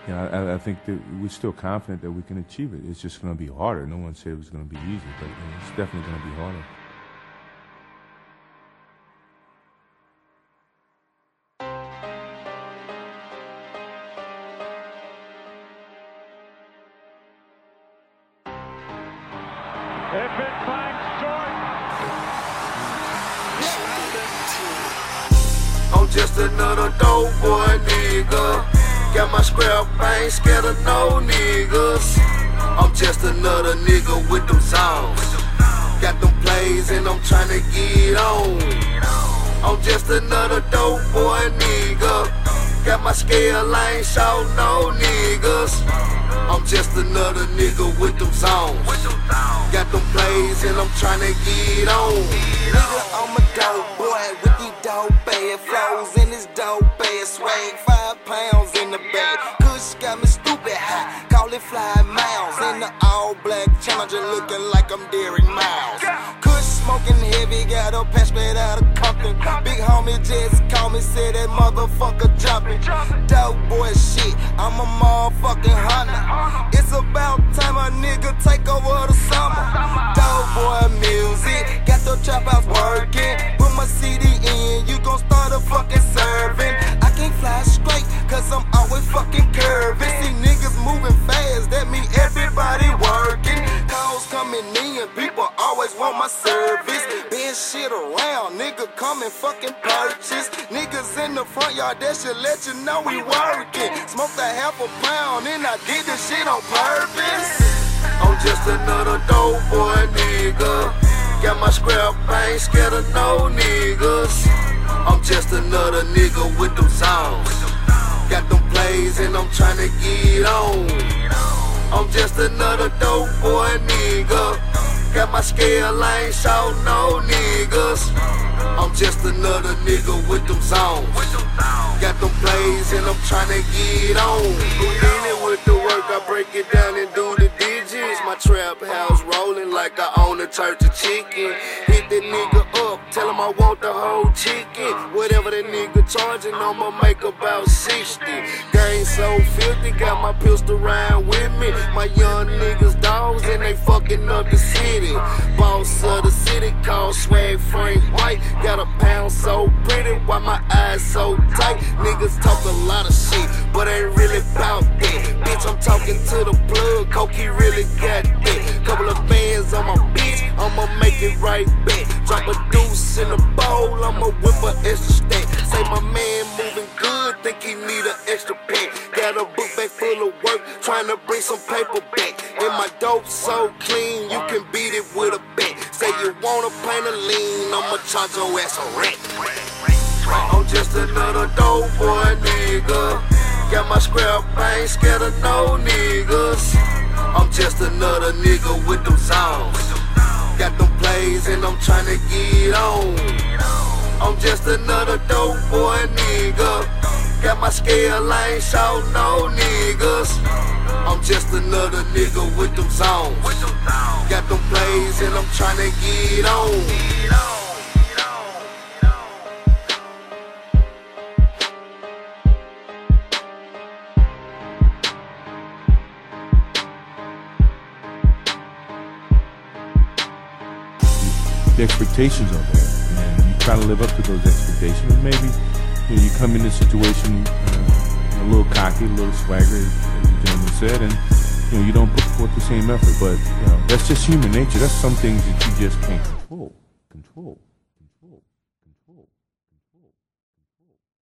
you know, I think that we're still confident that we can achieve it. It's just going to be harder. No one said it was going to be easy, but you know, it's definitely going to be harder. If it finds Jordan. I'm just another dope boy nigga. Got my scrap, I ain't scared of no niggas. I'm just another nigga with them songs. Got them plays and I'm tryna get on. I'm just another dope boy nigga. Got my scale, I ain't shout no niggas. I'm just another nigga with them songs. Got them plays and I'm tryna get on. Nigga, I'm a dope boy with these dope ass flows and this dope ass swag. 5 pounds in the bag. Kush got me stupid high. Call it fly miles. In the all black challenger looking like I'm Derrick Miles. Kush smoking heavy, got a patch made out of Compton. Big homie just called me, said that motherfucker jumping. Dope boy shit, I'm a motherfucking hunter. It's about time a nigga take over the summer. Dope boy music, got the trap house working. Put my CD in, you gon' start a fucking serving. I can't fly straight, cause I'm always fucking curving. See niggas moving fast, that mean everybody working. Calls coming in, people always want my service. Bend shit around, nigga come and fucking purchase. Niggas in the front yard, that should let you know we working. Smoked a half a pound and I did this shit on purpose. I'm just another dope boy nigga. Got my scrap, I ain't scared of no niggas. I'm just another nigga with them songs. Got them plays and I'm tryna get on. I'm just another dope boy nigga. Got my scale, I ain't shout no niggas. I'm just another nigga with them songs. Got them plays and I'm tryna get on. Houdini with the work, I break it down and do the digits. My trap house rolling like I own a church of chicken. Hit that nigga up, tell him I want the whole chicken. Whatever that nigga charging, I'ma make about 60. Gang so filthy, got my pistol round with me. My young niggas dogs and they fucking up the city. Boss of the city called Swag Frank White. Got a pound so pretty, why my eyes so tight. Niggas talk a lot of shit, but ain't really about that. Bitch, I'm talking to the plug, Coke, he really got that. Couple of bands on my bitch, I'ma make it right back. Drop a deuce in the bowl, I'ma whip a extra stack. Say my man moving good, think he need an extra pack. Got a book bag full of work, trying to bring some paper back. And my dope so clean, you can beat it with a bat. Say you wanna paint a lean, I'ma charge your ass a rent. I'm just another dope boy nigga. Got my scrap, I ain't scared of no niggas. I'm just another nigga with them songs. Got them plays and I'm tryna get on. I'm just another dope boy nigga. Got my scale, I ain't shout no niggas. I'm just another nigga with them songs. Got them plays and I'm tryna get on. The expectations are there, and you try to live up to those expectations. And maybe you come in a situation a little cocky, a little swagger, as the gentleman said, and you don't put forth the same effort. But that's just human nature. That's some things that you just can't control.